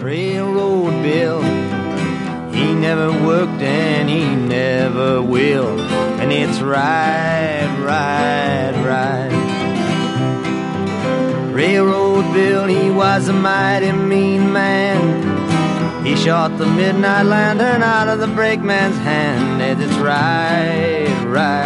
Railroad Bill, he never worked and he never will. And it's right, right, right. Railroad Bill, he was a mighty mean man. He shot the midnight lantern out of the brakeman's hand. And it's right, right.